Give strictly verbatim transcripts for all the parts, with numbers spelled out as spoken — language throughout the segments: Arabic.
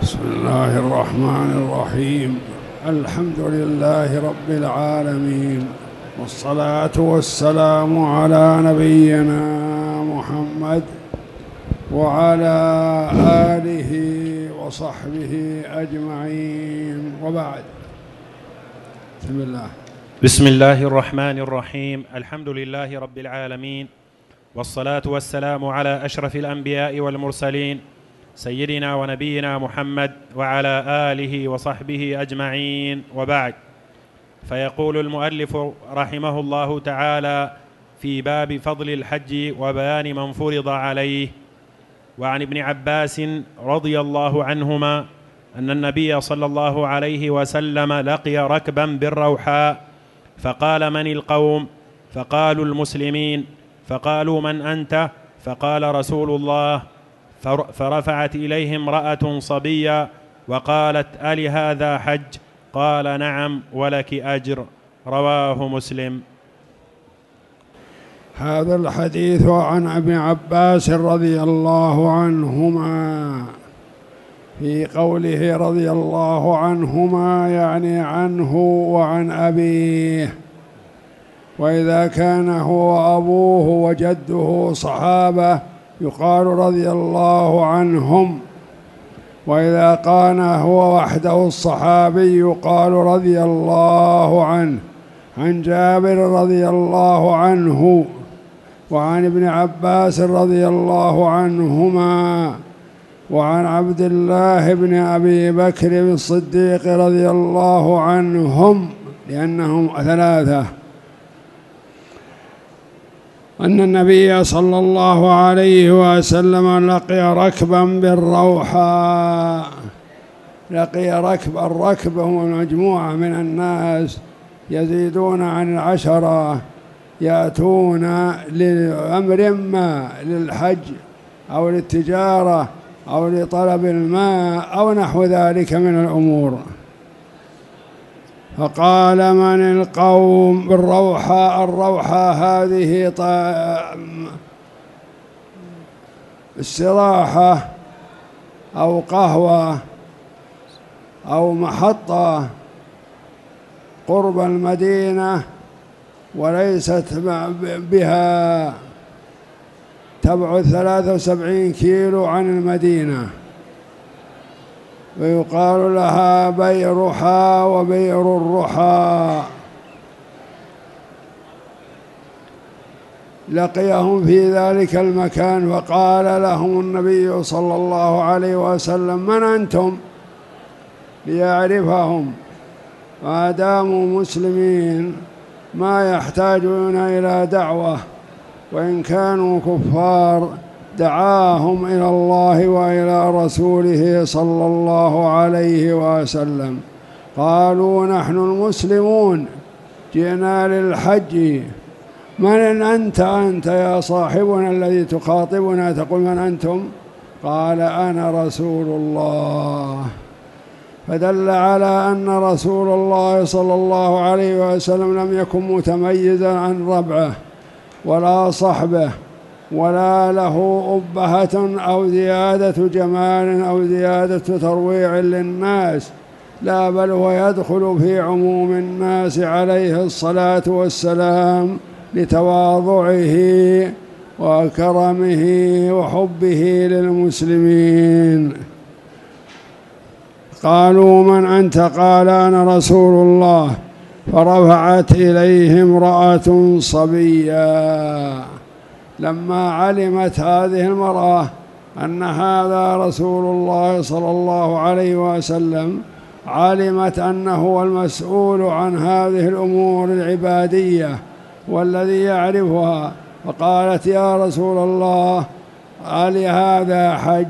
بسم الله الرحمن الرحيم. الحمد لله رب العالمين، والصلاة والسلام على نبينا محمد وعلى آله وصحبه أجمعين، وبعد. بسم الله بسم الله الرحمن الرحيم. الحمد لله رب العالمين، والصلاة والسلام على أشرف الأنبياء والمرسلين سيدنا ونبينا محمد وعلى آله وصحبه أجمعين، وبعد. فيقول المؤلف رحمه الله تعالى في باب فضل الحج وبيان من فرض عليه. وعن ابن عباس رضي الله عنهما أن النبي صلى الله عليه وسلم لقي ركبا بالروحاء فقال: من القوم؟ فقالوا: المسلمين. فقالوا: من أنت؟ فقال: رسول الله. فرفعت إليه امرأة صبية وقالت: ألي هذا حج؟ قال: نعم ولك أجر. رواه مسلم. هذا الحديث عن ابن عباس رضي الله عنهما، في قوله رضي الله عنهما يعني عنه وعن أبيه، وإذا كان هو وأبوه وجده صحابة يقال رضي الله عنهم، وإذا كان هو وحده الصحابي يقال رضي الله عنه. عن جابر رضي الله عنه وعن ابن عباس رضي الله عنهما وعن عبد الله بن أبي بكر الصديق رضي الله عنهم، لأنهم ثلاثة، أن النبي صلى الله عليه وسلم لقي ركبا بالروحاء. لقي ركب، الركب هم مجموعة من الناس يزيدون عن العشرة، يأتون لأمر ما، للحج أو للتجارة أو لطلب الماء أو نحو ذلك من الأمور. فقال: من القوم؟ بالروحاء. الروحاء هذه استراحة أو قهوة أو محطة قرب المدينة، وليست بها، تبعد ثلاثة وسبعين كيلو عن المدينة، ويقال لها بيرحا وبئر الرحا. لقيهم في ذلك المكان فقال لهم النبي صلى الله عليه وسلم: من أنتم؟ ليعرفهم، ما داموا مسلمين ما يحتاجون إلى دعوة، وإن كانوا كفار دعاهم إلى الله وإلى رسوله صلى الله عليه وسلم. قالوا: نحن المسلمون جئنا للحج. من أنت؟ أنت يا صاحبنا الذي تخاطبنا تقول من أنتم؟ قال: أنا رسول الله. فدل على أن رسول الله صلى الله عليه وسلم لم يكن متميزا عن ربعه ولا صحبه، ولا له أبهة أو زيادة جمال أو زيادة ترويع للناس، لا، بل هو يدخل في عموم الناس عليه الصلاة والسلام لتواضعه وكرمه وحبه للمسلمين. قالوا: من أنت؟ قال: أنا رسول الله. فرفعت إليه امرأة صبية. لما علمت هذه المرأة أن هذا رسول الله صلى الله عليه وسلم، علمت أنه هو المسؤول عن هذه الأمور العبادية والذي يعرفها، فقالت: يا رسول الله، ألي هذا حج؟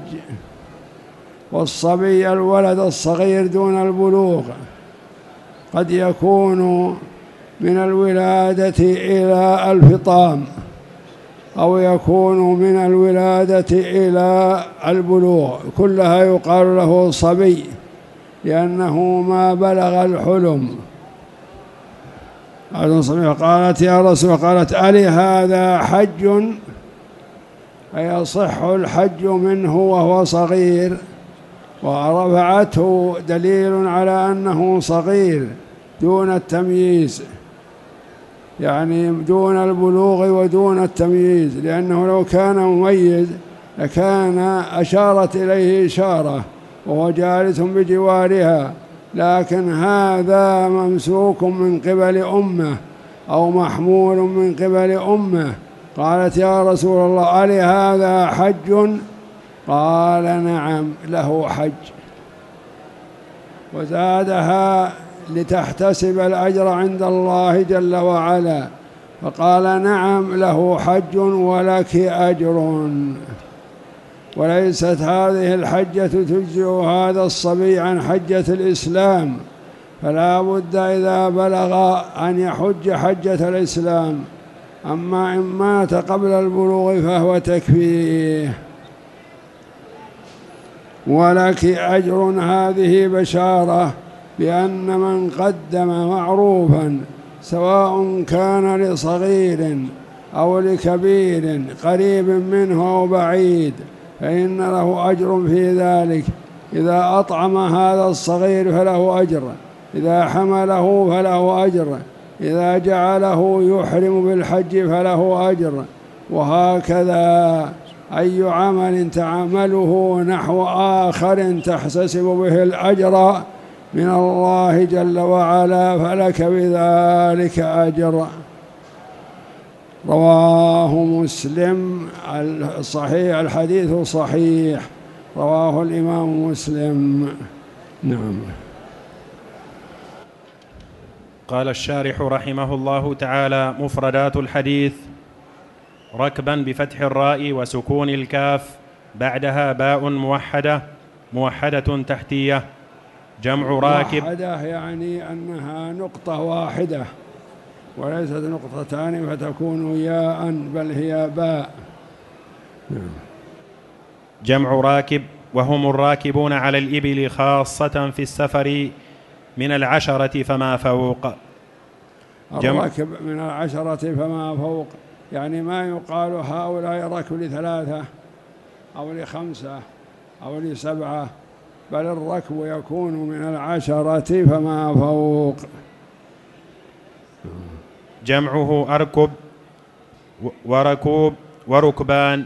والصبي الولد الصغير دون البلوغ قد يكون من الولادة إلى الفطام، أو يكون من الولادة إلى البلوغ، كلها يقال له صبي لأنه ما بلغ الحلم. قالت: يا رسول، قالت: ألي هذا حج؟ أي يصح الحج منه وهو صغير؟ ورفعته دليل على أنه صغير دون التمييز، يعني دون البلوغ ودون التمييز، لأنه لو كان مميز لكان أشارت إليه إشارة وهو جالس بجوارها، لكن هذا ممسوك من قبل أمه أو محمول من قبل أمه. قالت يا رسول الله ألي هذا حج؟ قال نعم له حج، وزادها لتحتسب الأجر عند الله جل وعلا، فقال نعم له حج ولك أجر. وليست هذه الحجة تجزئ هذا الصبي عن حجة الإسلام، فلا بد إذا بلغ أن يحج حجة الإسلام، أما إن مات قبل البلوغ فهو تكفيه. ولك أجر هذه بشارة بأن من قدم معروفا سواء كان لصغير أو لكبير قريب منه أو بعيد فإن له أجر في ذلك. إذا أطعم هذا الصغير فله أجر، إذا حمله فله أجر، إذا جعله يحرم بالحج فله أجر، وهكذا أي عمل تعمله نحو آخر تحتسب به الأجر من الله جل وعلا فلك بذلك أجر. رواه مسلم. الصحيح الحديث صحيح، رواه الإمام مسلم. نعم. قال الشارح رحمه الله تعالى: مفردات الحديث: ركبا بفتح الراء وسكون الكاف، بعدها باء موحدة موحدة تحتية، جمع راكب. موحدة يعني أنها نقطة واحدة وليست نقطتان فتكون ياء، بل هي باء. جمع راكب، وهم الراكبون على الإبل خاصة في السفر من العشرة فما فوق. الراكب من العشرة فما فوق، يعني ما يقال هؤلاء ركب لثلاثة أو لخمسة أو لسبعة، بل الركب يكون من العشرة فما فوق. جمعه أركب وركوب وركبان.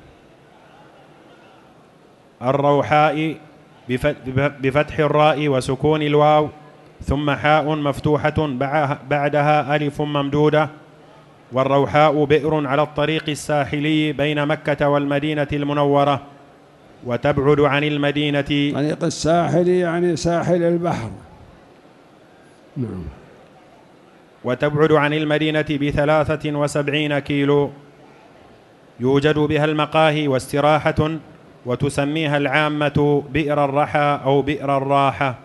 الروحاء بفتح الراء وسكون الواو، ثم حاء مفتوحة بعدها ألف ممدودة. والروحاء بئر على الطريق الساحلي بين مكة والمدينة المنورة، وتبعد عن المدينة. طريق الساحلي يعني ساحل البحر. نعم. وتبعد عن المدينة بثلاثة وسبعين كيلو، يوجد بها المقاهي واستراحة، وتسميها العامة بئر الرحى أو بئر الراحة.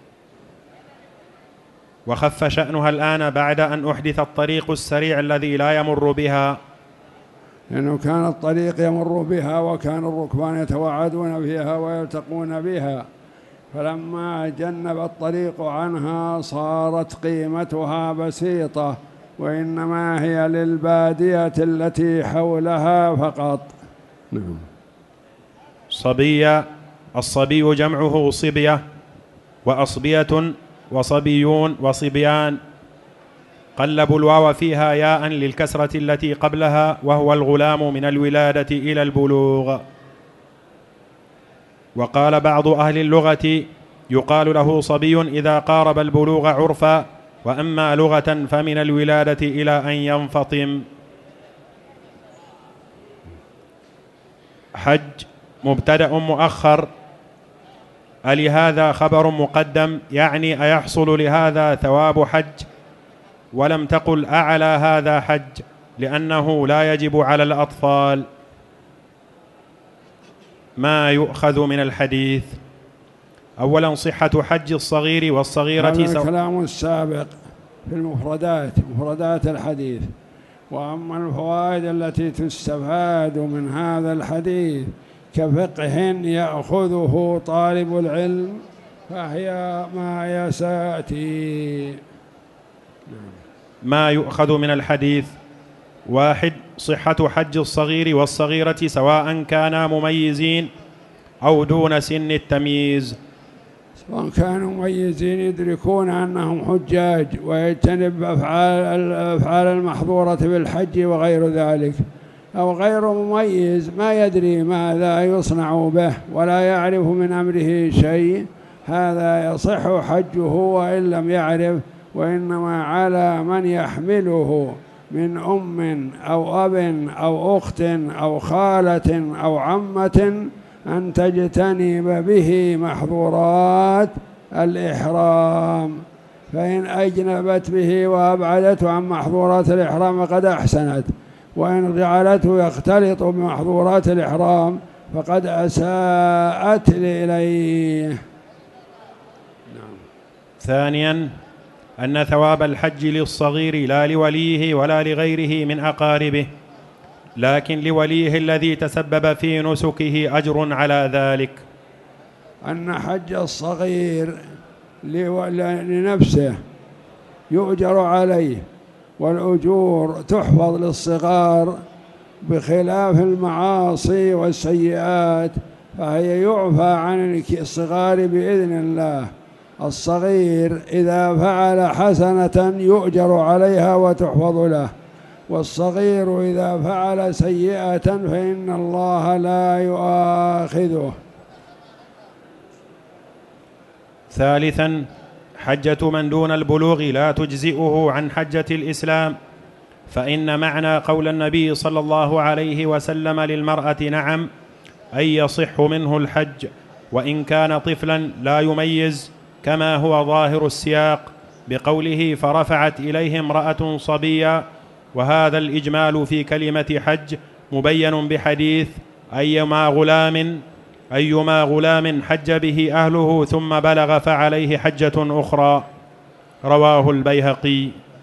وخف شأنها الآن بعد أن أحدث الطريق السريع الذي لا يمر بها، لأنه كان الطريق يمر بها وكان الركبان يتوعدون فيها ويلتقون بها، فلما جنب الطريق عنها صارت قيمتها بسيطة، وإنما هي للبادية التي حولها فقط. نعم. صبية، الصبي جمعه صبية، وأصبية وصبيون وصبيان. قلبوا الواو فيها ياء للكسرة التي قبلها، وهو الغلام من الولادة إلى البلوغ. وقال بعض أهل اللغة يقال له صبي إذا قارب البلوغ عرفا، وأما لغة فمن الولادة إلى أن ينفطم. حج مبتدأ مؤخر، ألهذا خبر مقدم، يعني أيحصل لهذا ثواب حج؟ ولم تقل أعلى هذا حج، لأنه لا يجب على الأطفال. ما يؤخذ من الحديث: أولا صحة حج الصغير والصغيرة. هذا الكلام السابق في المفردات، مفردات الحديث. وأما الفوائد التي تستفاد من هذا الحديث كفقه يأخذه طالب العلم فهي ما يسأتي. ما يؤخذ من الحديث: واحد، صحة حج الصغير والصغيرة سواء كانا مميزين أو دون سن التمييز. سواء كانوا مميزين يدركون أنهم حجاج ويجتنب أفعال الأفعال المحظورة بالحج وغير ذلك، أو غير مميز ما يدري ماذا يصنع به ولا يعرف من أمره شيء، هذا يصح حجه وإن لم يعرف، وإنما على من يحمله من أم أو أب أو أخت أو خالة أو عمة أن تجتنب به محظورات الإحرام، فإن أجنبت به وأبعدته عن محظورات الإحرام فقد أحسنت، وإن جعلته يختلط بمحظورات الإحرام فقد أساءت إليه. نعم. ثانياً أن ثواب الحج للصغير لا لوليه ولا لغيره من أقاربه، لكن لوليه الذي تسبب في نسكه أجر على ذلك. أن حج الصغير لنفسه يؤجر عليه، والأجور تحفظ للصغار بخلاف المعاصي والسيئات، فهي يعفى عن الصغار بإذن الله. الصغير إذا فعل حسنة يؤجر عليها وتحفظ له، والصغير إذا فعل سيئة فإن الله لا يؤاخذه. ثالثاً حجة من دون البلوغ لا تجزئه عن حجة الإسلام، فإن معنى قول النبي صلى الله عليه وسلم للمرأة نعم أي يصح منه الحج وإن كان طفلاً لا يميز، كما هو ظاهر السياق بقوله فرفعت إليه امرأة صبيا، وهذا الإجمال في كلمة حج مبين بحديث أيما غلام أيما غلام حج به أهله ثم بلغ فعليه حجة أخرى، رواه البيهقي،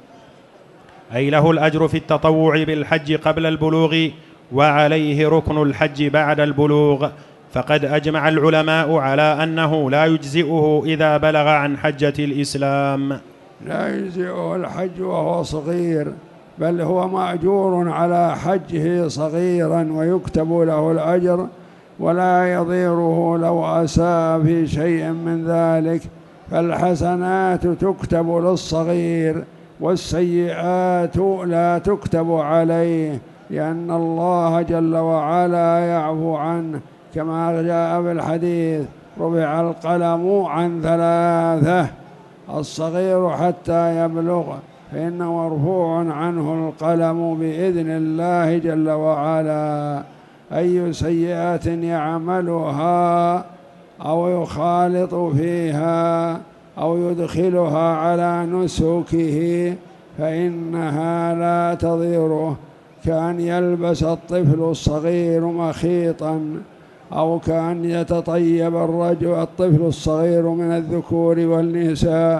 أي له الأجر في التطوع بالحج قبل البلوغ وعليه ركن الحج بعد البلوغ، فقد أجمع العلماء على أنه لا يجزئه إذا بلغ عن حجة الإسلام. لا يجزئه الحج وهو صغير، بل هو مأجور على حجه صغيرا ويكتب له الأجر ولا يضيره لو أساء في شيء من ذلك، فالحسنات تكتب للصغير والسيئات لا تكتب عليه، لأن الله جل وعلا يعفو عنه، كما جاء في الحديث رفع القلم عن ثلاثة: الصغير حتى يبلغ فإنه مرفوع عنه القلم بإذن الله جل وعلا. أي سيئة يعملها أو يخالط فيها أو يدخلها على نسكه فإنها لا تضيره، كأن يلبس الطفل الصغير مخيطا، أو كأن يتطيب الرجل الطفل الصغير من الذكور والنساء،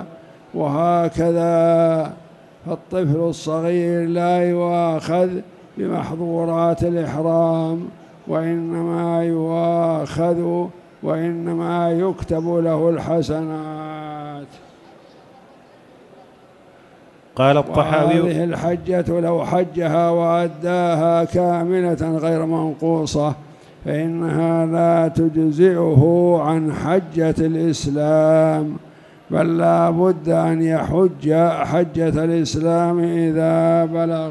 وهكذا. فالطفل الصغير لا يؤاخذ بمحظورات الإحرام، وإنما يؤاخذ وإنما يكتب له الحسنات. قال الطحاوي: وهذه الحجة لو حجها وأداها كاملة غير منقوصة فإنها لا تجزئه عن حجة الإسلام، بل لا بد أن يحج حجة الإسلام إذا بلغ.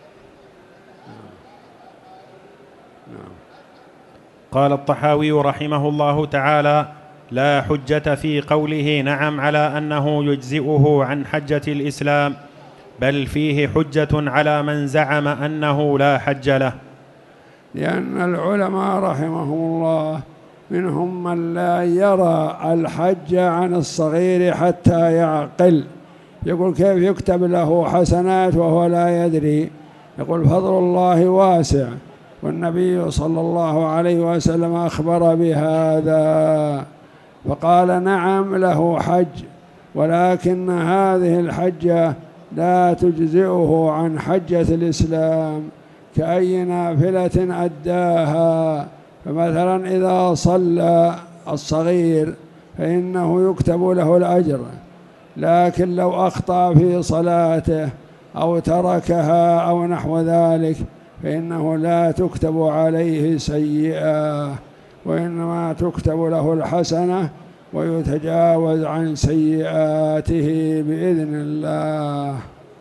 قال الطحاوي رحمه الله تعالى: لا حجة في قوله نعم على أنه يجزئه عن حجة الإسلام، بل فيه حجة على من زعم أنه لا حج له، لأن العلماء رحمهم الله منهم من لا يرى الحج عن الصغير حتى يعقل، يقول كيف يكتب له حسنات وهو لا يدري؟ يقول فضل الله واسع، والنبي صلى الله عليه وسلم أخبر بهذا فقال نعم له حج، ولكن هذه الحجة لا تجزئه عن حجة الإسلام كأي نافلة أداها. فمثلا إذا صلى الصغير فإنه يكتب له الأجر، لكن لو أخطأ في صلاته أو تركها أو نحو ذلك فإنه لا تكتب عليه سيئة. وإنما تكتب له الحسنة ويتجاوز عن سيئاته بإذن الله.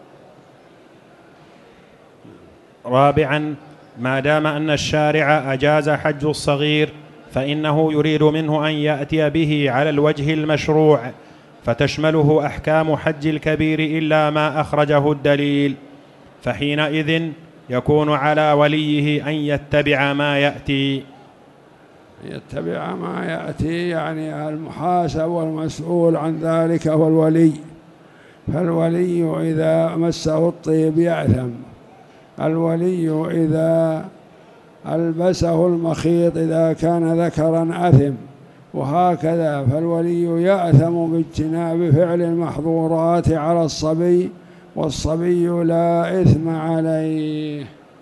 رابعا، ما دام أن الشارع أجاز حج الصغير فإنه يريد منه أن يأتي به على الوجه المشروع، فتشمله أحكام حج الكبير إلا ما أخرجه الدليل، فحينئذ يكون على وليه أن يتبع ما يأتي. يتبع ما يأتي يعني المحاسب والمسؤول عن ذلك هو الولي، فالولي إذا مسه الطيب يأثم، الولي إذا ألبسه المخيط إذا كان ذكرا أثم، وهكذا، فالولي يأثم باجتناب فعل المحظورات على الصبي، والصبي لا إثم عليه.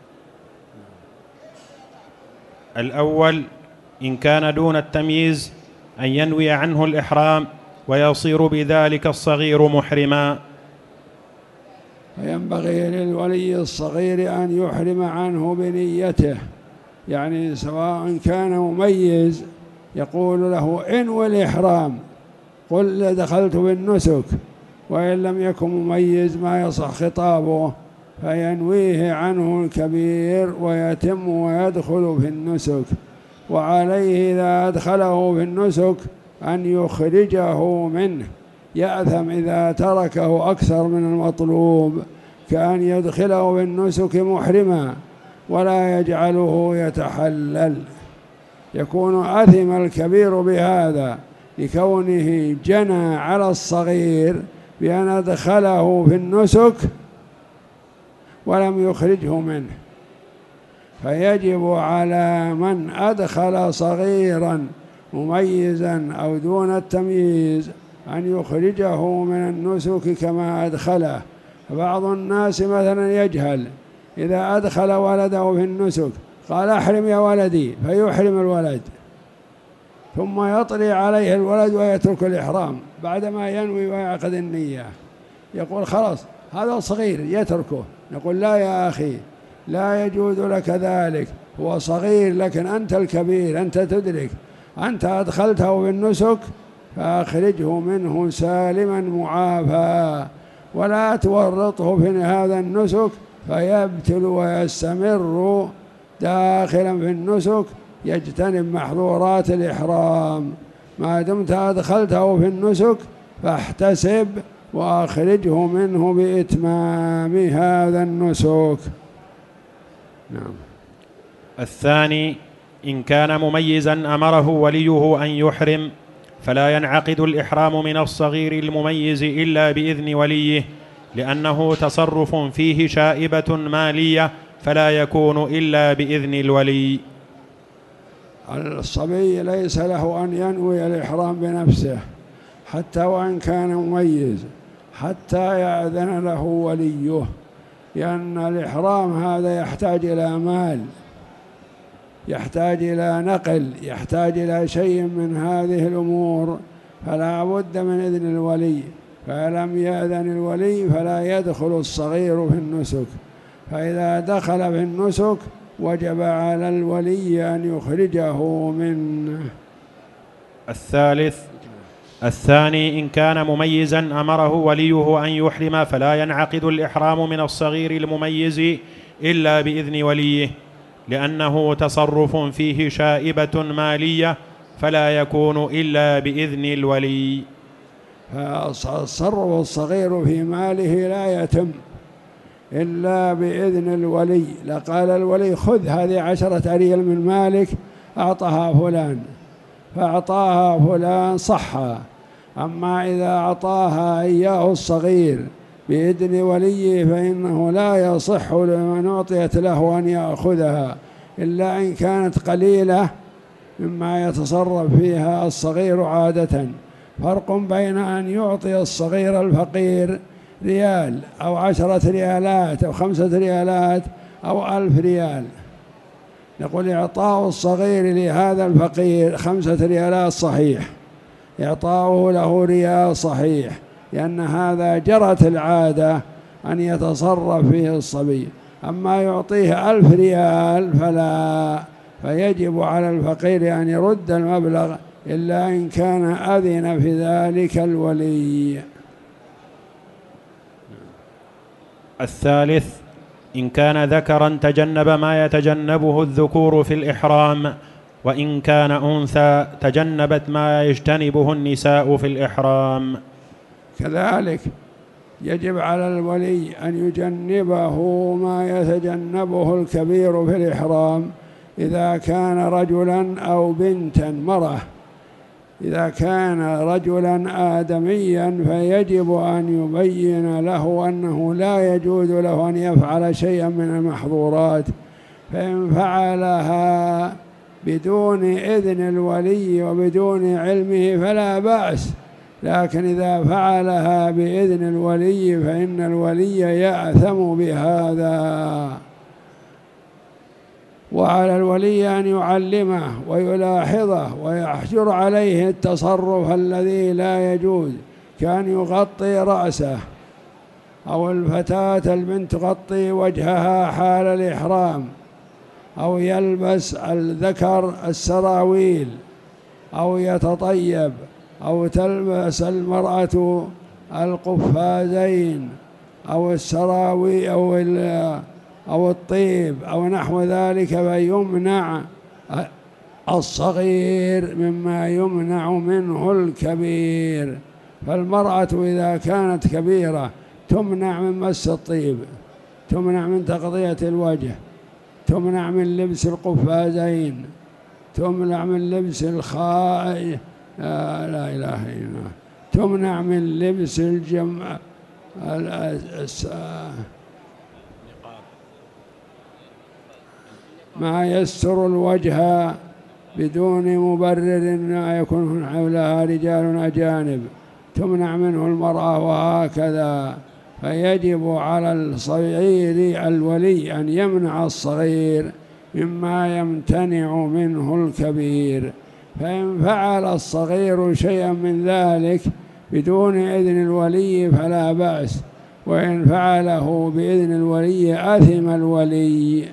الأول، إن كان دون التمييز أن ينوي عنه الإحرام ويصير بذلك الصغير محرما. فينبغي للولي الصغير أن يحرم عنه بنيته، يعني سواء كان مميز يقول له انوي الإحرام، قل دخلت بالنسك، وإن لم يكن مميز ما يصح خطابه، فينويه عنه الكبير ويتم ويدخل في النسك. وعليه إذا أدخله في النسك أن يخرجه منه، يأثم إذا تركه أكثر من المطلوب، كأن يدخله بالنسك محرما ولا يجعله يتحلل، يكون أثم الكبير بهذا لكونه جنى على الصغير بأن أدخله في النسك ولم يخرجه منه. فيجب على من أدخل صغيرا مميزا أو دون التمييز أن يخرجه من النسك كما أدخله. بعض الناس مثلا يجهل، إذا أدخل ولده في النسك قال أحرم يا ولدي، فيحرم الولد، ثم يطلع عليه الولد ويترك الإحرام بعدما ينوي ويعقد النية، يقول خلاص هذا صغير يتركه، نقول لا يا أخي، لا يجوز لك ذلك، هو صغير لكن أنت الكبير، أنت تدرك، أنت أدخلته بالنسك فأخرجه منه سالما معافى، ولا تورطه في هذا النسك فيبتل ويستمر داخلا في النسك، يجتنب محظورات الإحرام. ما دمت أدخلته في النسك فاحتسب وأخرجه منه بإتمام هذا النسك. نعم. الثاني، إن كان مميزا أمره وليه أن يحرم، فلا ينعقد الإحرام من الصغير المميز إلا بإذن وليه، لأنه تصرف فيه شائبة مالية، فلا يكون إلا بإذن الولي. الصبي ليس له أن ينوي الإحرام بنفسه حتى وإن كان مميز، حتى يأذن له وليه، لأن الإحرام هذا يحتاج إلى مال، يحتاج إلى نقل، يحتاج إلى شيء من هذه الأمور، فلا بد من إذن الولي، فلم يأذن الولي فلا يدخل الصغير في النسك، فإذا دخل في النسك وجب على الولي أن يخرجه منه. الثالث الثاني، إن كان مميزا أمره وليه أن يحرم، فلا ينعقد الإحرام من الصغير المميز إلا بإذن وليه، لأنه تصرف فيه شائبة مالية، فلا يكون إلا بإذن الولي. فالتصرف الصغير في ماله لا يتم إلا بإذن الولي. لقال الولي خذ هذه عشرة أريال من مالك أعطها فلان، فأعطاها فلان صحا. أما إذا أعطاها إياه الصغير بإذن وليه فإنه لا يصح لمن أعطيت له أن يأخذها إلا إن كانت قليلة مما يتصرف فيها الصغير عادة. فرق بين أن يعطي الصغير الفقير ريال أو عشرة ريالات أو خمسة ريالات أو ألف ريال، نقول إعطاء الصغير لهذا الفقير خمسة ريالات صحيح، إعطاؤه له ريال صحيح، لأن هذا جرت العادة أن يتصرف فيه الصبي. أما يعطيه ألف ريال فلا، فيجب على الفقير أن يرد المبلغ إلا إن كان أذن في ذلك الولي. الثالث: إن كان ذكرا تجنب ما يتجنبه الذكور في الإحرام، وإن كان أنثى تجنبت ما يجتنبه النساء في الإحرام. كذلك يجب على الولي أن يجنبه ما يتجنبه الكبير في الإحرام إذا كان رجلا أو بنتا مرأة. إذا كان رجلا آدميا فيجب أن يبين له أنه لا يجوز له أن يفعل شيئا من المحظورات، فإن فعلها بدون إذن الولي وبدون علمه فلا بأس، لكن إذا فعلها بإذن الولي فإن الولي يأثم بهذا. وعلى الولي أن يعلمه ويلاحظه ويحجر عليه التصرف الذي لا يجوز، كان يغطي رأسه، أو الفتاة البنت تغطي وجهها حال الإحرام، أو يلبس الذكر السراويل، أو يتطيب، أو تلبس المرأة القفازين أو السراوي أو أو الطيب أو نحو ذلك، فيمنع الصغير مما يمنع منه الكبير. فالمرأة إذا كانت كبيرة تمنع من مس الطيب، تمنع من تغطية الوجه، تمنع من لبس القفازين، تمنع من لبس الخاء لا, لا إله إلا الله، تمنع من لبس الجمع ما يستر الوجه بدون مبرر ما يكون حولها رجال أجانب، تمنع منه المرأة، وهكذا. فيجب على الصغير الولي أن يمنع الصغير مما يمتنع منه الكبير، فإن فعل الصغير شيئا من ذلك بدون إذن الولي فلا بأس، وإن فعله بإذن الولي أثم الولي.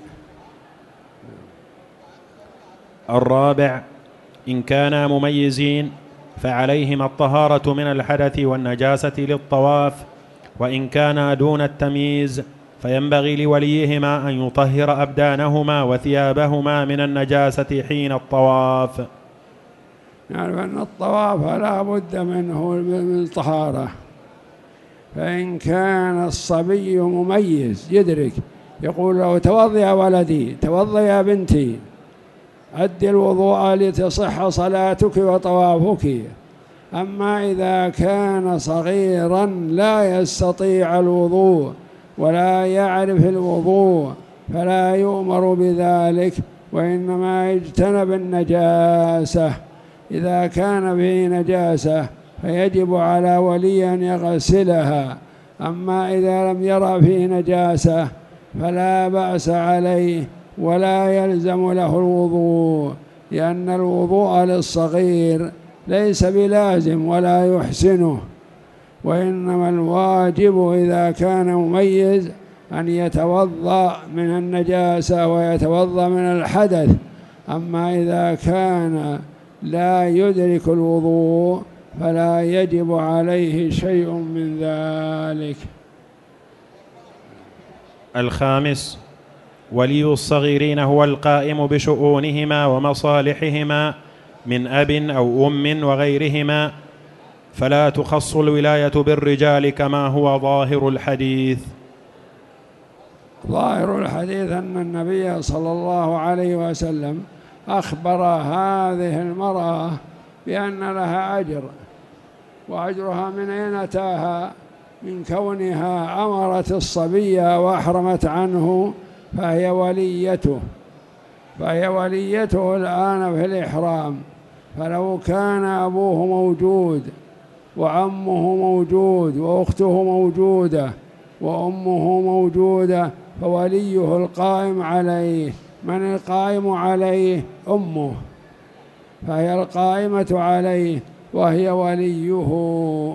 الرابع: إن كانا مميزين فعليهما الطهارة من الحدث والنجاسة للطواف، وإن كانا دون التمييز فينبغي لوليهما أن يطهر أبدانهما وثيابهما من النجاسة حين الطواف. نعرف أن الطواف لا بد منه من الطهارة، فإن كان الصبي مميز يدرك يقول له توضأ يا ولدي، توضأ يا بنتي، أدي الوضوء لتصح صلاتك وطوافك. أما إذا كان صغيرا لا يستطيع الوضوء ولا يعرف الوضوء فلا يؤمر بذلك، وإنما يجتنب النجاسة. إذا كان به نجاسة فيجب على ولي أن يغسلها، أما إذا لم يرى فيه نجاسة فلا بأس عليه ولا يلزم له الوضوء، لأن الوضوء للصغير ليس بلازم ولا يحسنه، وإنما الواجب إذا كان مميز أن يتوضأ من النجاسة ويتوضأ من الحدث. أما إذا كان لا يدرك الوضوء فلا يجب عليه شيء من ذلك. الخامس: ولي الصغيرين هو القائم بشؤونهما ومصالحهما من أب أو أم وغيرهما، فلا تخص الولاية بالرجال كما هو ظاهر الحديث. ظاهر الحديث أن النبي صلى الله عليه وسلم أخبر هذه المرأة بأن لها أجر، وأجرها من أين أتاها؟ من كونها أمرت الصبي وأحرمت عنه، فهي وليته فهي وليته الآن في الإحرام. فلو كان أبوه موجود وعمه موجود وأخته موجودة وأمه موجودة فوليه القائم عليه. من القائم عليه؟ أمه، فهي القائمة عليه وهي وليه.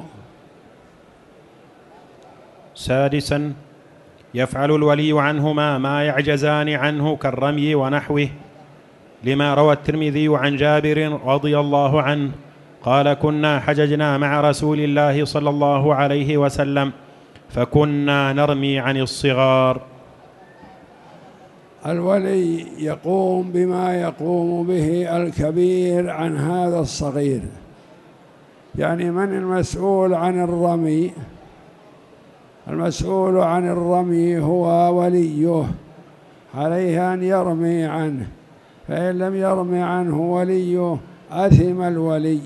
سادسا: يفعل الولي عنهما ما يعجزان عنه كالرمي ونحوه، لما روى الترمذي عن جابر رضي الله عنه قال: كنا حججنا مع رسول الله صلى الله عليه وسلم فكنا نرمي عن الصغار. الولي يقوم بما يقوم به الكبير عن هذا الصغير، يعني من المسؤول عن الرمي؟ المسؤول عن الرمي هو وليه، عليه أن يرمي عنه، فإن لم يرمي عنه وليه أثم الولي.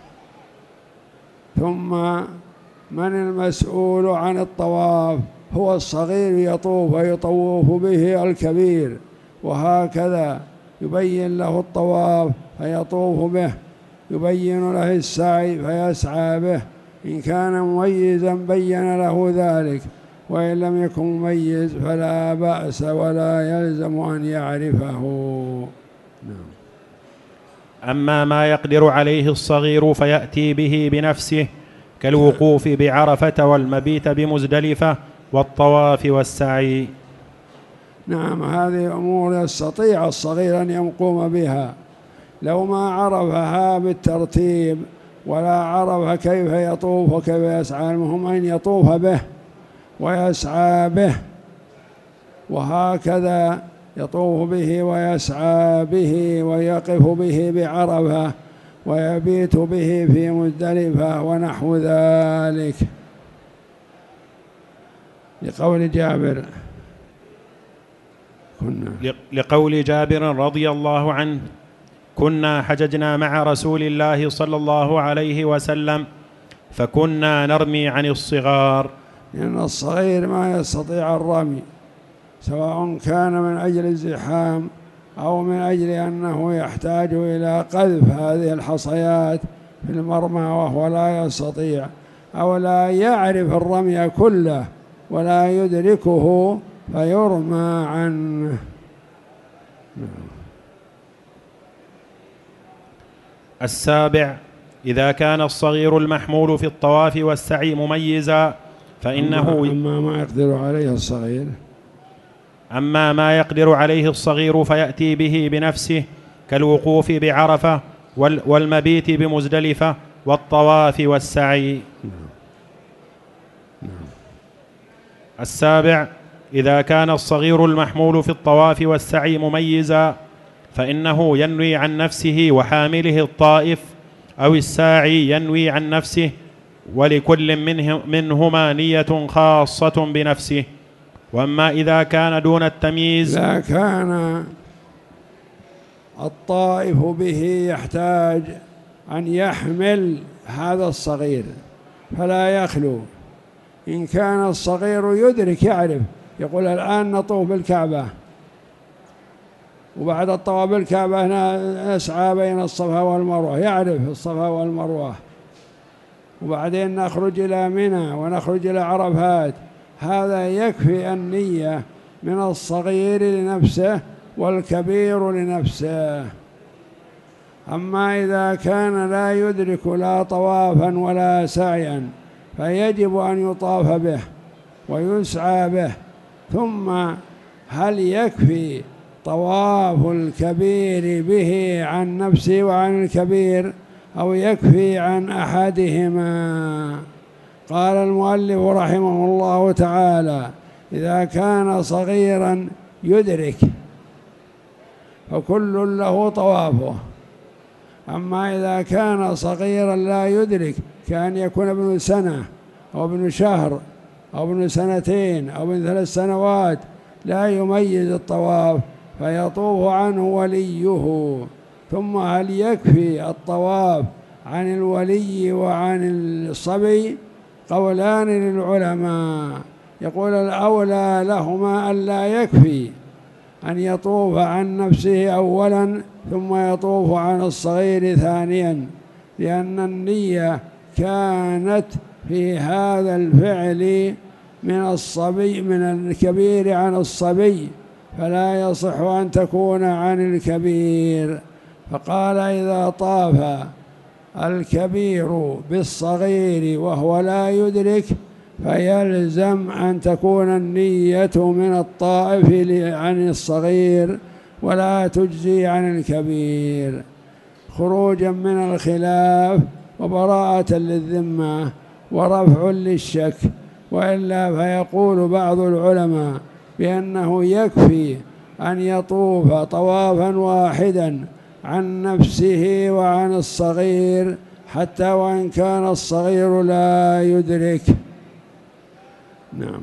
ثم من المسؤول عن الطواف؟ هو الصغير يطوف ويطوف به الكبير، وهكذا يبين له الطواف فيطوف به، يبين له السعي فيسعى به، إن كان مميزا بين له ذلك، وإن لم يكن مميز فلا بأس ولا يلزم أن يعرفه. نعم. أما ما يقدر عليه الصغير فيأتي به بنفسه كالوقوف بعرفة والمبيت بمزدلفة والطواف والسعي. نعم، هذه أمور يستطيع الصغير أن يقوم بها، لو ما عرفها بالترتيب ولا عرف كيف يطوف وكيف يسعى، المهم أن يطوف به ويسعى به، وهكذا يطوف به ويسعى به ويقف به بعرفة ويبيت به في مزدلفة ونحو ذلك، لقول جابر كنا لقول جابر رضي الله عنه: كنا حججنا مع رسول الله صلى الله عليه وسلم فكنا نرمي عن الصغار. لأن الصغير ما يستطيع الرمي، سواء كان من أجل الزحام أو من أجل أنه يحتاج إلى قذف هذه الحصيات في المرمى وهو لا يستطيع، أو لا يعرف الرمي كله ولا يدركه فيرمى عنه. السابع: إذا كان الصغير المحمول في الطواف والسعي مميزا فإنه أما ما يقدر عليه الصغير أما ما يقدر عليه الصغير فيأتي به بنفسه كالوقوف بعرفة والمبيت بمزدلفة والطواف والسعي. السابع: إذا كان الصغير المحمول في الطواف والسعي مميزا فإنه ينوي عن نفسه وحامله الطائف أو الساعي ينوي عن نفسه، ولكل منه منهما نية خاصة بنفسه. وأما إذا كان دون التمييز، إذا كان الطائف به يحتاج أن يحمل هذا الصغير فلا يخلو. إن كان الصغير يدرك يعرف، يقول الآن نطوف بالكعبة، وبعد الطواف بالكعبة نسعى بين الصفا والمروة، يعرف الصفا والمروة، وبعدين نخرج إلى منى ونخرج إلى عرفات، هذا يكفي النية من الصغير لنفسه والكبير لنفسه. أما إذا كان لا يدرك لا طوافا ولا سعيا فيجب أن يطاف به ويسعى به. ثم هل يكفي طواف الكبير به عن نفسه وعن الكبير أو يكفي عن أحدهما؟ قال المؤلف رحمه الله تعالى: إذا كان صغيرا يدرك فكل له طوافه، أما إذا كان صغيرا لا يدرك، كان يكون ابن سنة أو ابن شهر أو ابن سنتين أو ابن ثلاث سنوات لا يميز الطواف فيطوف عنه وليه. ثم هل يكفي الطواف عن الولي وعن الصبي؟ قولان للعلماء، يقول الأولى لهما أن لا يكفي، أن يطوف عن نفسه أولا ثم يطوف عن الصغير ثانيا، لأن النية كانت في هذا الفعل من الصبي من الكبير عن الصبي، فلا يصح أن تكون عن الكبير. فقال: إذا طاف الكبير بالصغير وهو لا يدرك فيلزم أن تكون النية من الطائف عن الصغير ولا تجزي عن الكبير، خروجا من الخلاف وبراءة للذمة ورفع للشك. وإلا فيقول بعض العلماء بأنه يكفي أن يطوف طوافا واحدا عن نفسه وعن الصغير حتى وإن كان الصغير لا يدرك. نعم.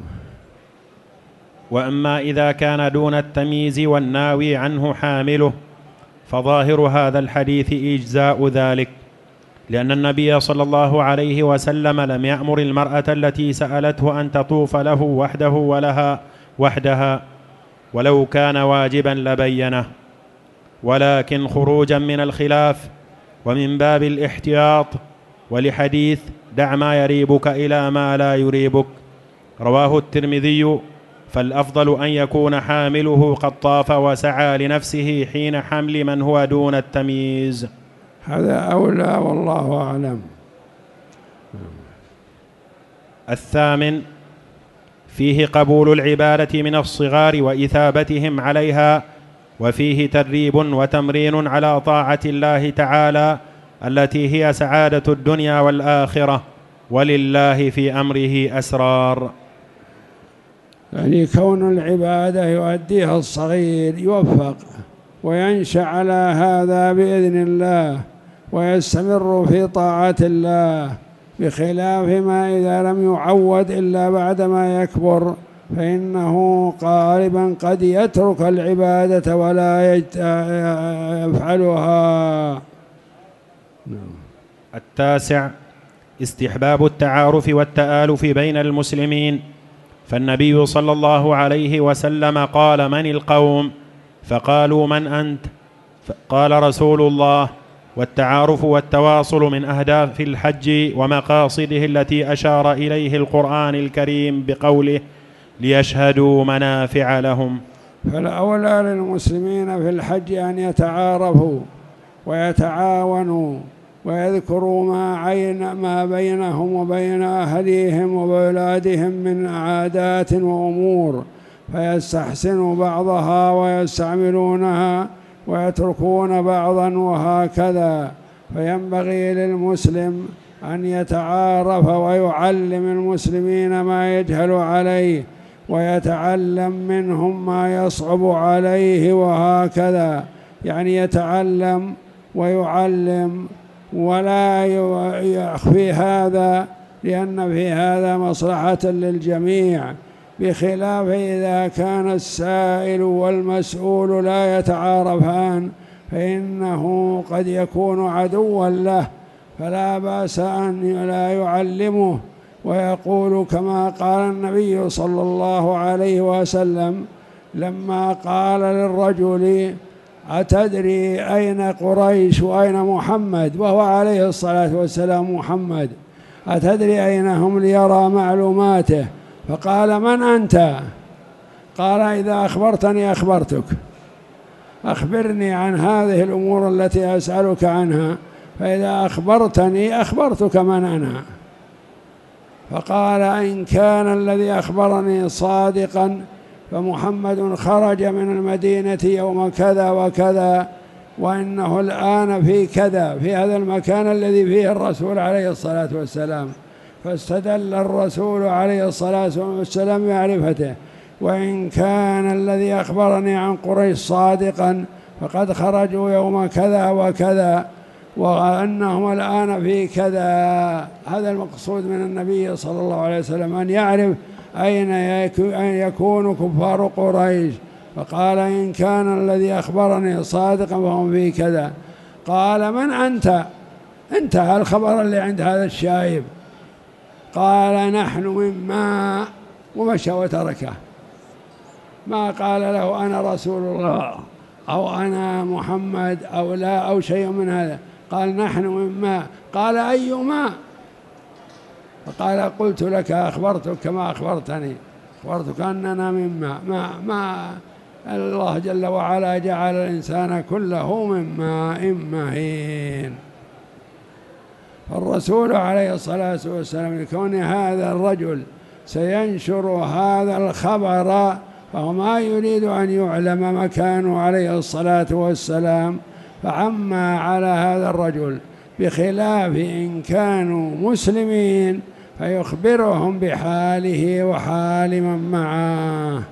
وأما إذا كان دون التمييز والناوي عنه حامله فظاهر هذا الحديث إجزاء ذلك، لأن النبي صلى الله عليه وسلم لم يأمر المرأة التي سألته أن تطوف له وحده ولها وحدها، ولو كان واجبا لبينه، ولكن خروجا من الخلاف ومن باب الاحتياط، ولحديث دع ما يريبك إلى ما لا يريبك رواه الترمذي، فالأفضل أن يكون حامله قد طاف وسعى لنفسه حين حمل من هو دون التمييز. هذا أولى والله أعلم. الثامن فيه قبول العبادة من الصغار وإثابتهم عليها، وفيه تدريب وتمرين على طاعة الله تعالى التي هي سعادة الدنيا والآخرة، ولله في أمره أسرار. يعني كون العبادة يؤديها الصغير يوفق وينشأ على هذا بإذن الله ويستمر في طاعة الله، بخلاف ما إذا لم يعود إلا بعدما يكبر فإنه غالبا قد يترك العبادة ولا يفعلها. التاسع استحباب التعارف والتآلف بين المسلمين، فالنبي صلى الله عليه وسلم قال من القوم؟ فقالوا من أنت؟ قال رسول الله والتعارف والتواصل من أهداف الحج ومقاصده التي أشار إليه القرآن الكريم بقوله ليشهدوا منافع لهم. فالأولى للمسلمين في الحج أن يتعارفوا ويتعاونوا ويذكروا ما عين ما بينهم وبين أهليهم وأولادهم من عادات وأمور، فيستحسنوا بعضها ويستعملونها ويتركون بعضا، وهكذا. فينبغي للمسلم أن يتعارف ويعلم المسلمين ما يجهل عليه ويتعلم منهم ما يصعب عليه، وهكذا. يعني يتعلم ويعلم ولا يخفي هذا، لأن في هذا مصلحة للجميع، بخلاف إذا كان السائل والمسؤول لا يتعارفان فإنه قد يكون عدوا له، فلا بأس أن لا يعلمه ويقول كما قال النبي صلى الله عليه وسلم لما قال للرجل أتدري أين قريش وأين محمد، وهو عليه الصلاة والسلام محمد، أتدري أين هم ليرى معلوماته، فقال من أنت؟ قال إذا أخبرتني أخبرتك، أخبرني عن هذه الأمور التي أسألك عنها، فإذا أخبرتني أخبرتك من أنا. فقال إن كان الذي أخبرني صادقا فمحمد خرج من المدينة يوم كذا وكذا، وإنه الآن في كذا في هذا المكان الذي فيه الرسول عليه الصلاة والسلام، فاستدل الرسول عليه الصلاة والسلام بمعرفته. وإن كان الذي أخبرني عن قريش صادقا فقد خرجوا يوم كذا وكذا وأنهم الآن في كذا. هذا المقصود من النبي صلى الله عليه وسلم، أن يعرف أين يكون كفار قريش. فقال إن كان الذي أخبرني صادقا فهم في كذا. قال من أنت؟ انتهى الخبر اللي عند هذا الشايب. قال نحن مما، ومشى وتركه، ما قال له أنا رسول الله أو أنا محمد أو لا أو شيء من هذا. قال نحن مما. قال أيما؟ فقال قلت لك أخبرتك كما أخبرتني، أخبرتك أننا مما. ما, ما الله جل وعلا جعل الإنسان كله من ماء مهين. فالرسول عليه الصلاة والسلام لكون هذا الرجل سينشر هذا الخبر فهو ما يريد أن يعلم مكانه عليه الصلاة والسلام، فعما على هذا الرجل، بخلاف إن كانوا مسلمين فيخبرهم بحاله وحال من معه.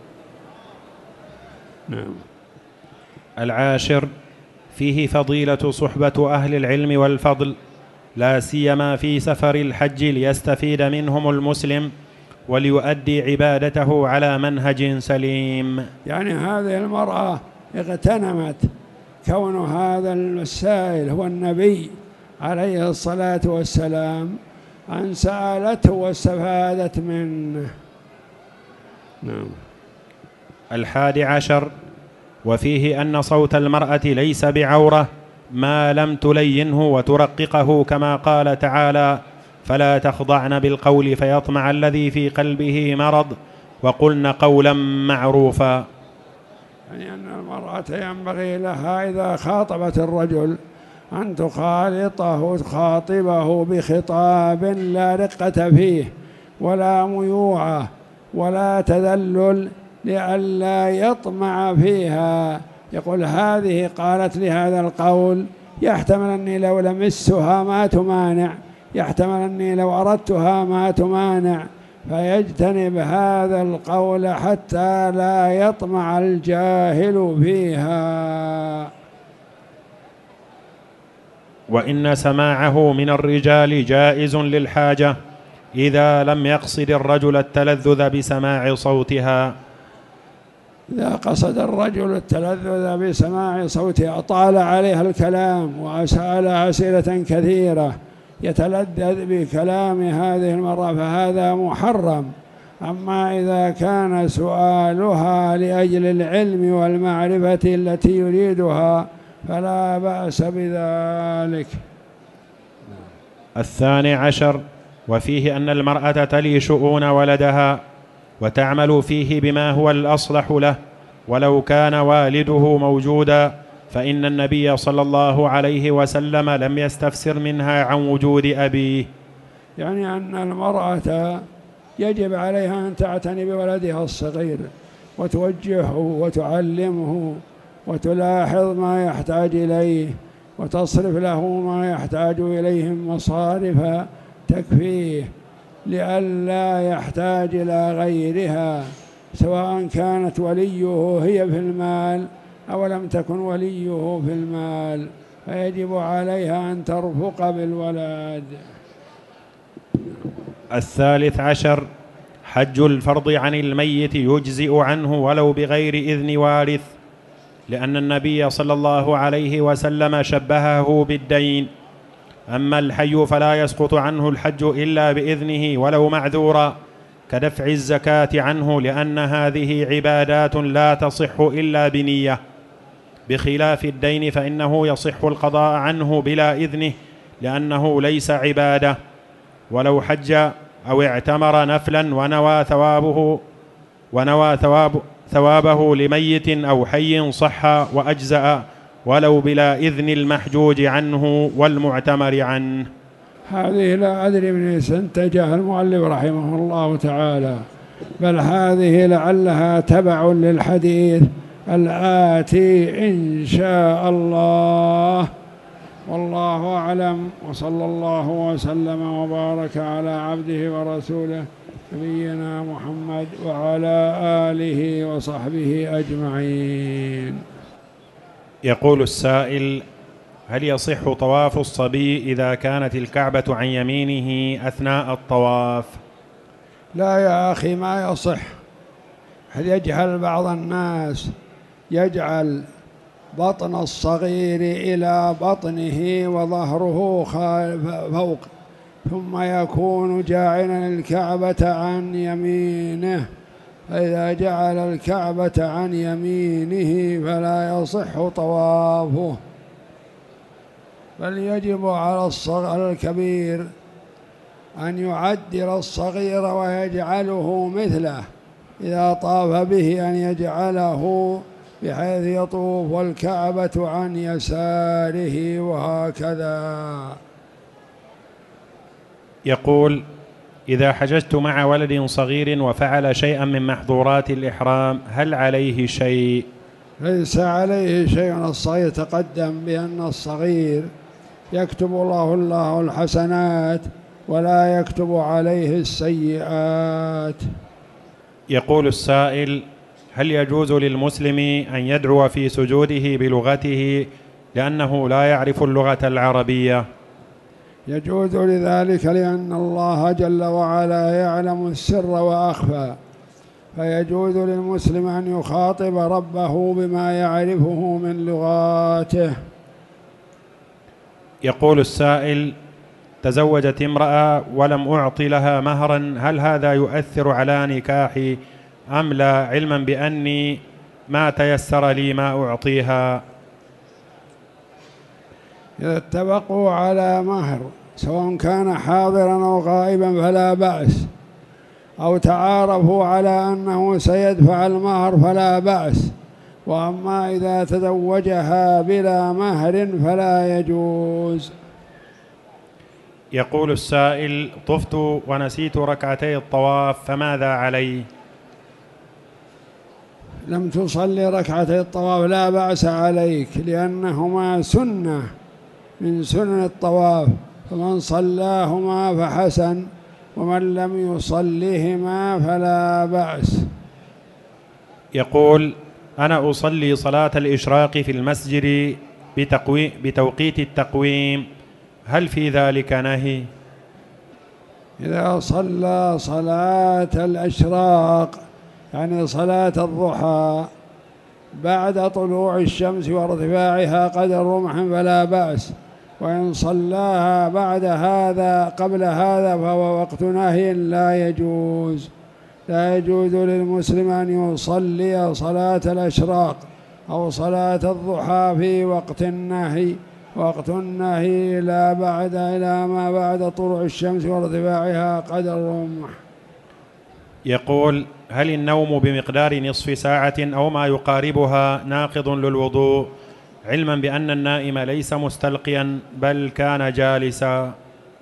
نعم. العاشر: فيه فضيلة صحبة أهل العلم والفضل، لا سيما في سفر الحج، ليستفيد منهم المسلم وليؤدي عبادته على منهج سليم. يعني هذه المرأة اغتنمت كون هذا السائل هو النبي عليه الصلاة والسلام، أن سألته واستفادت منه. نعم. الحادي عشر: وفيه أن صوت المرأة ليس بعورة ما لم تلينه وترققه، كما قال تعالى: فلا تخضعن بالقول فيطمع الذي في قلبه مرض وقلن قولا معروفا. يعني أن المرأة ينبغي لها إذا خاطبت الرجل أن تخالطه وتخاطبه بخطاب لا رقة فيه ولا ميوعة ولا تذلل، لئلا يطمع فيها. يقول هذه قالت لهذا القول، يحتمل أني لو لمستها ما تمانع، يحتمل أني لو أردتها ما تمانع، فيجتنب هذا القول حتى لا يطمع الجاهل فيها. وإن سماعه من الرجال جائز للحاجة إذا لم يقصد الرجل التلذذ بسماع صوتها. إذا قصد الرجل التلذذ بسماع صوتها أطال عليها الكلام وسألها أسئلة كثيرة يتلذذ بكلام هذه المرأة فهذا محرم. أما إذا كان سؤالها لأجل العلم والمعرفة التي يريدها فلا بأس بذلك. الثاني عشر: وفيه أن المرأة تلي شؤون ولدها وتعمل فيه بما هو الأصلح له، ولو كان والده موجودا، فإن النبي صلى الله عليه وسلم لم يستفسر منها عن وجود أبيه. يعني أن المرأة يجب عليها أن تعتني بولدها الصغير وتوجهه وتعلمه وتلاحظ ما يحتاج إليه وتصرف له ما يحتاج إليه مصارف تكفيه، لئلا يحتاج إلى غيرها، سواء كانت وليه هي في المال أو لم تكن وليه في المال، فيجب عليها أن ترفق بالولد. الثالث عشر: حج الفرض عن الميت يجزئ عنه ولو بغير إذن وارث، لأن النبي صلى الله عليه وسلم شبهه بالدين. أما الحي فلا يسقط عنه الحج إلا بإذنه ولو معذورا، كدفع الزكاة عنه، لأن هذه عبادات لا تصح إلا بنية، بخلاف الدين فإنه يصح القضاء عنه بلا إذنه لأنه ليس عبادة. ولو حج أو اعتمر نفلا ونوى ثوابه ونوى ثواب ثوابه لميت أو حي صح وأجزأ، ولو بلا إذن المحجوج عنه والمعتمر عنه. هذه لا أدري من استنتجها المؤلف رحمه الله تعالى، بل هذه لعلها تبع للحديث الآتي إن شاء الله، والله أعلم. وصلى الله وسلم وبارك على عبده ورسوله نبينا محمد وعلى آله وصحبه أجمعين. يقول السائل: هل يصح طواف الصبي إذا كانت الكعبة عن يمينه أثناء الطواف؟ لا يا أخي، ما يصح. هل يجعل بعض الناس يجعل بطن الصغير إلى بطنه وظهره فوق، ثم يكون جاعلا الكعبة عن يمينه، فإذا جعل الكعبة عن يمينه فلا يصح طوافه، بل يجب على الصغير الكبير أن يعدل الصغير ويجعله مثله إذا طاف به، أن يجعله بحيث يطوف والكعبة عن يساره وهكذا. يقول: إذا حججت مع ولد صغير وفعل شيئا من محظورات الإحرام هل عليه شيء؟ ليس عليه شيء. الصغير تقدم بأن الصغير يكتب الله الله الحسنات ولا يكتب عليه السيئات. يقول السائل: هل يجوز للمسلم أن يدعو في سجوده بلغته لأنه لا يعرف اللغة العربية؟ يجوز لذلك لأن الله جل وعلا يعلم السر وأخفى، فيجوز للمسلم أن يخاطب ربه بما يعرفه من لغاته. يقول السائل: تزوجت امرأة ولم أعطي لها مهرا، هل هذا يؤثر على نكاحي أم لا، علما بأني ما تيسر لي ما أعطيها؟ إذا اتفقوا على مهر سواء كان حاضرا أو غائبا فلا بأس، أو تعارفوا على أنه سيدفع المهر فلا بأس. وأما إذا تزوجها بلا مهر فلا يجوز. يقول السائل: طفت ونسيت ركعتي الطواف فماذا علي؟ لم تصلي ركعتي الطواف لا بأس عليك، لأنهما سنة من سنن الطواف، فمن صلاهما فحسن ومن لم يصلهما فلا بأس. يقول: أنا أصلي صلاة الإشراق في المسجد بتوقيت التقويم، هل في ذلك نهي؟ إذا صلى صلاة الإشراق يعني صلاة الضحى بعد طلوع الشمس وارتفاعها قدر رمح فلا بأس، وإن صلاها بعد هذا قبل هذا فهو وقت نهي لا يجوز. لا يجوز للمسلم أن يصلي صلاة الإشراق أو صلاة الضحى في وقت النهي. وقت النهي لا بعد إلى ما بعد طلوع الشمس وارتفاعها قدر رمح. يقول: هل النوم بمقدار نصف ساعة أو ما يقاربها ناقض للوضوء، علما بأن النائم ليس مستلقيا بل كان جالسا؟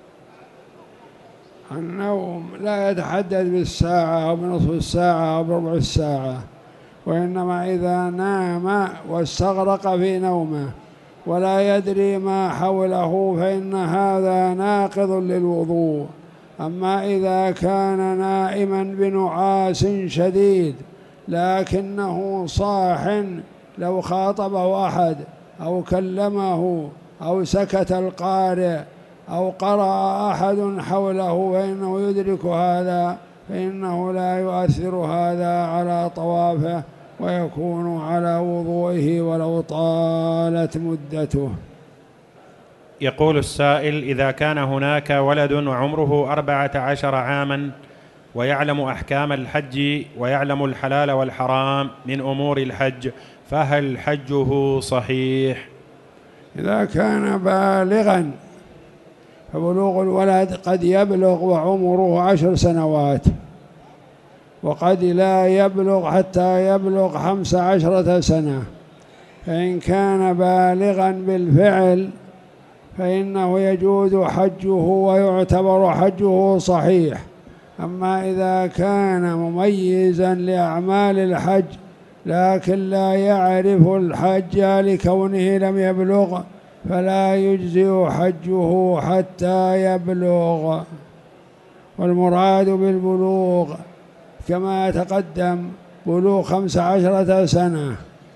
النوم لا يتحدد بالساعة أو بنصف الساعة أو بربع الساعة، وإنما إذا نام واستغرق في نومه ولا يدري ما حوله فإن هذا ناقض للوضوء. أما إذا كان نائما بنعاس شديد لكنه صاح، لو خاطبه أحد أو كلمه أو سكت القارئ أو قرأ أحد حوله فإنه يدرك هذا، فإنه لا يؤثر هذا على طوافه ويكون على وضوئه ولو طالت مدته. يقول السائل: إذا كان هناك ولد وعمره أربعة عشر عاما ويعلم أحكام الحج ويعلم الحلال والحرام من أمور الحج، فهل حجه صحيح؟ إذا كان بالغا فبلوغ الولد قد يبلغ وعمره عشر سنوات، وقد لا يبلغ حتى يبلغ خمس عشرة سنة. فإن كان بالغا بالفعل فإنه يجوز حجه ويعتبر حجه صحيح. أما إذا كان مميزا لأعمال الحج لكن لا يعرف الحج لكونه لم يبلغ فلا يجزئ حجه حتى يبلغ. والمراد بالبلوغ كما تقدم بلوغ خمس عشرة سنة،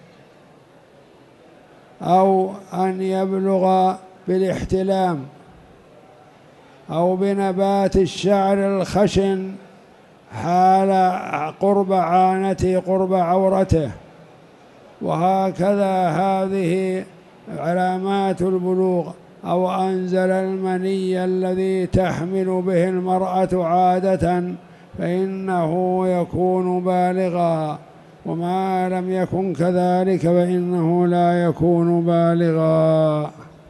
أو أن يبلغ بالاحتلام أو بنبات الشعر الخشن حال قرب عانته قرب عورته، وهكذا هذه علامات البلوغ. أو أنزل المني الذي تحمل به المرأة عادة فإنه يكون بالغا، وما لم يكن كذلك فإنه لا يكون بالغا.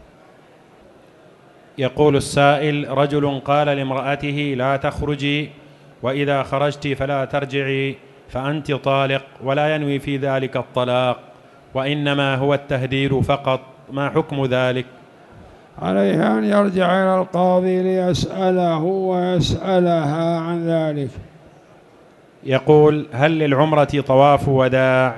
يقول السائل: رجل قال لامرأته لا تخرجي، وإذا خرجت فلا ترجعي، فأنت طالق، ولا ينوي في ذلك الطلاق وإنما هو التهديد فقط، ما حكم ذلك؟ عليه أن يرجع إلى القاضي ليسأله ويسألها عن ذلك. يقول: هل للعمرة طواف وداع؟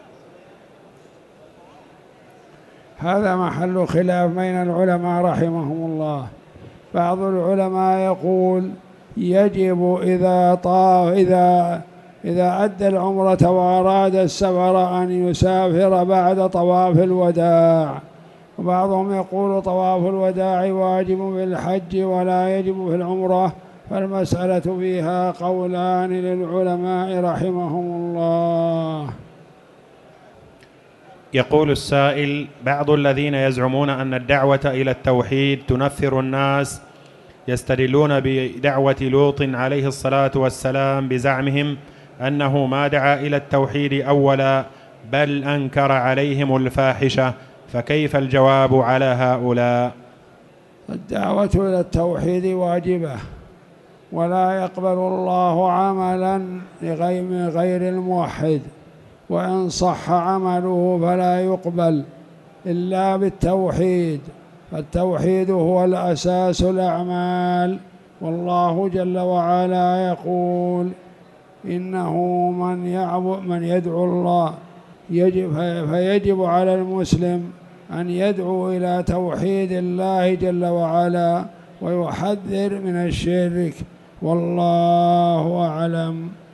هذا محل خلاف بين العلماء رحمهم الله. بعض العلماء يقول يجب إذا طاف إذا إذا أدى العمرة وأراد السفر أن يسافر بعد طواف الوداع، وبعضهم يقول طواف الوداع واجب في الحج ولا يجب في العمرة، فالمسألة فيها قولان للعلماء رحمهم الله. يقول السائل: بعض الذين يزعمون أن الدعوة إلى التوحيد تنفر الناس يستدلون بدعوة لوط عليه الصلاة والسلام بزعمهم أنه ما دعا إلى التوحيد أولا بل أنكر عليهم الفاحشة، فكيف الجواب على هؤلاء؟ الدعوة إلى التوحيد واجبة، ولا يقبل الله عملا من غير الموحد، وإن صح عمله فلا يقبل إلا بالتوحيد، فالتوحيد هو الأساس الأعمال. والله جل وعلا يقول: إنه من يعبد من يدعو الله يجب فيجب على المسلم أن يدعو إلى توحيد الله جل وعلا ويحذر من الشرك. والله أعلم.